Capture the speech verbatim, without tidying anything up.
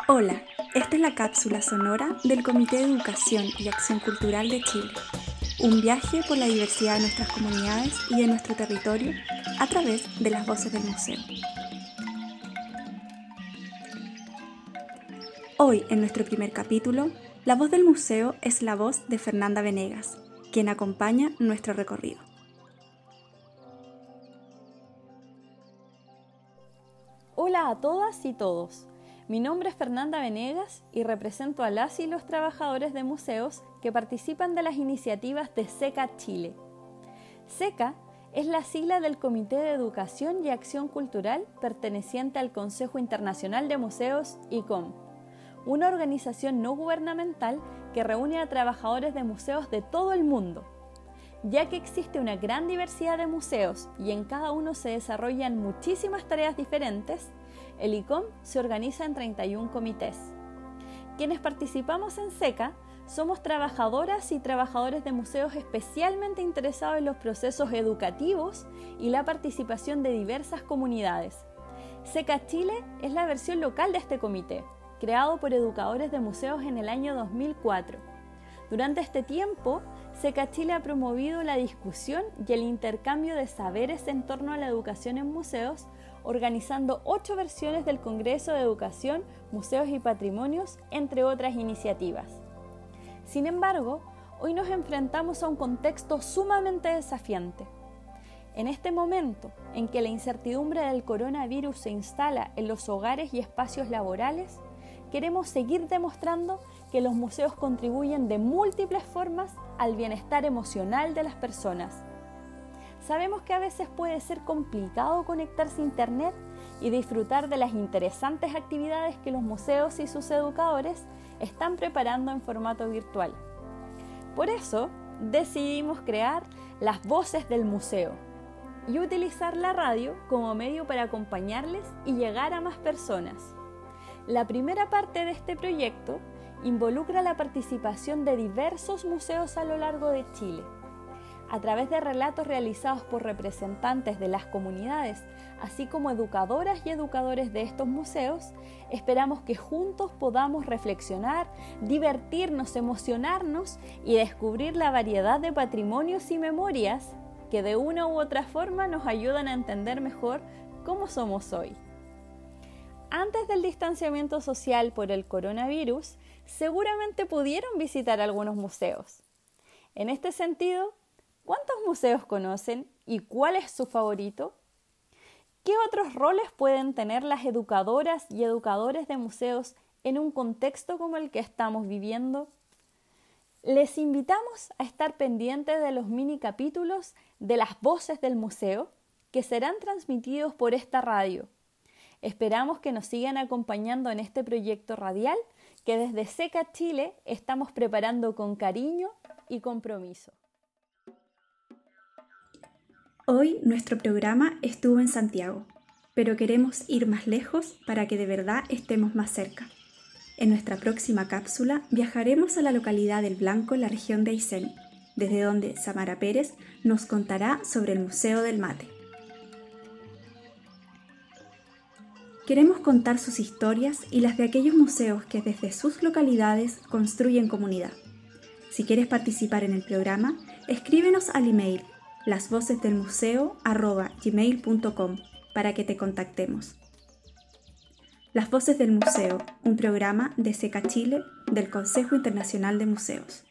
Hola, esta es la cápsula sonora del Comité de Educación y Acción Cultural de Chile. Un viaje por la diversidad de nuestras comunidades y de nuestro territorio a través de las voces del museo. Hoy, en nuestro primer capítulo, la voz del museo es la voz de Fernanda Venegas, quien acompaña nuestro recorrido. Hola a todas y todos. Mi nombre es Fernanda Venegas y represento a las y los trabajadores de museos que participan de las iniciativas de SECA Chile. SECA es la sigla del Comité de Educación y Acción Cultural perteneciente al Consejo Internacional de Museos I C O M, una organización no gubernamental que reúne a trabajadores de museos de todo el mundo. Ya que existe una gran diversidad de museos y en cada uno se desarrollan muchísimas tareas diferentes, el I C O M se organiza en treinta y un comités. Quienes participamos en SECA somos trabajadoras y trabajadores de museos especialmente interesados en los procesos educativos y la participación de diversas comunidades. SECA Chile es la versión local de este comité, creado por educadores de museos en el año dos mil cuatro. Durante este tiempo, SECA Chile ha promovido la discusión y el intercambio de saberes en torno a la educación en museos, organizando ocho versiones del Congreso de Educación, Museos y Patrimonios, entre otras iniciativas. Sin embargo, hoy nos enfrentamos a un contexto sumamente desafiante. En este momento, en que la incertidumbre del coronavirus se instala en los hogares y espacios laborales, queremos seguir demostrando que los museos contribuyen de múltiples formas al bienestar emocional de las personas. Sabemos que a veces puede ser complicado conectarse a Internet y disfrutar de las interesantes actividades que los museos y sus educadores están preparando en formato virtual. Por eso, decidimos crear las voces del museo y utilizar la radio como medio para acompañarles y llegar a más personas. La primera parte de este proyecto involucra la participación de diversos museos a lo largo de Chile. A través de relatos realizados por representantes de las comunidades, así como educadoras y educadores de estos museos, esperamos que juntos podamos reflexionar, divertirnos, emocionarnos y descubrir la variedad de patrimonios y memorias que de una u otra forma nos ayudan a entender mejor cómo somos hoy. Antes del distanciamiento social por el coronavirus, seguramente pudieron visitar algunos museos. En este sentido, ¿cuántos museos conocen y cuál es su favorito? ¿Qué otros roles pueden tener las educadoras y educadores de museos en un contexto como el que estamos viviendo? Les invitamos a estar pendientes de los mini capítulos de las voces del museo que serán transmitidos por esta radio. Esperamos que nos sigan acompañando en este proyecto radial que desde SECA Chile estamos preparando con cariño y compromiso. Hoy nuestro programa estuvo en Santiago, pero queremos ir más lejos para que de verdad estemos más cerca. En nuestra próxima cápsula viajaremos a la localidad del Blanco en la región de Aysén, desde donde Samara Pérez nos contará sobre el Museo del Mate. Queremos contar sus historias y las de aquellos museos que desde sus localidades construyen comunidad. Si quieres participar en el programa, escríbenos al email lasvocesdelmuseo arroba gmail punto com para que te contactemos. Las Voces del Museo, un programa de SECA Chile del Consejo Internacional de Museos.